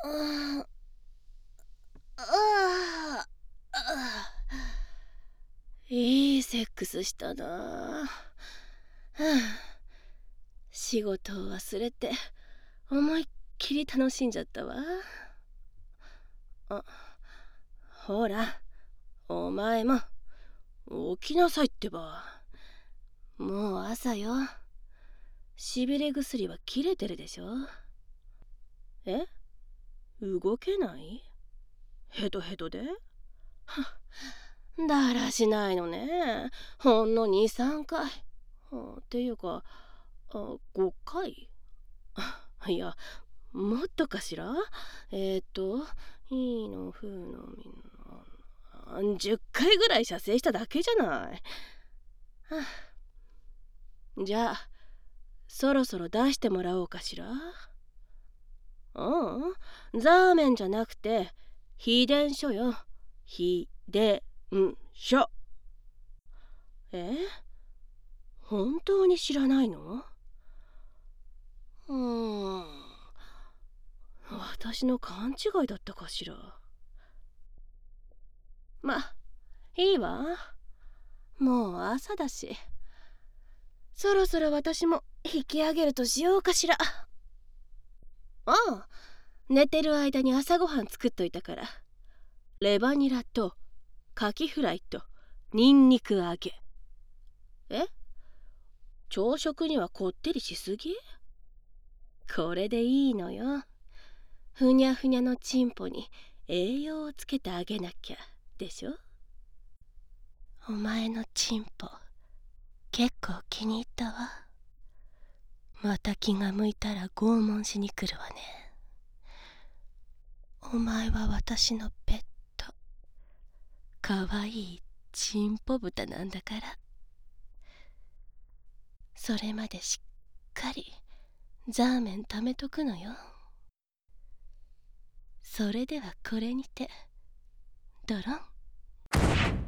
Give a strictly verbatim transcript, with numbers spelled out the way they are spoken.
あああ、いいセックスしたな。はあ、仕事を忘れて思いっきり楽しんじゃったわ。あ、ほら、お前も起きなさいってば。もう朝よ。しびれ薬は切れてるでしょ。え、動けない？ヘトヘトで？だらしないのね。ほんのに、さんかい。っていうか、あ、ごかい？いや、もっとかしら。えー、っと、いいの、ふうの、みんな、じゅっかいぐらい射精しただけじゃない。はあ、じゃあ、そろそろ出してもらおうかしら。うん、ザーメンじゃなくて、秘伝書よ。秘伝書。え？本当に知らないの？うーん。私の勘違いだったかしら。ま、いいわ。もう朝だし。そろそろ私も引き上げるとしようかしら。ああ、寝てる間に朝ごはん作っといたから。レバニラとカキフライとニンニク揚げ。え？朝食にはこってりしすぎ？これでいいのよ。ふにゃふにゃのチンポに栄養をつけてあげなきゃでしょ。お前のチンポ結構気に入ったわ。また気が向いたら拷問しに来るわね。お前は私のペット。かわいいチンポ豚なんだから。それまでしっかりザーメン貯めとくのよ。それではこれにてドロン。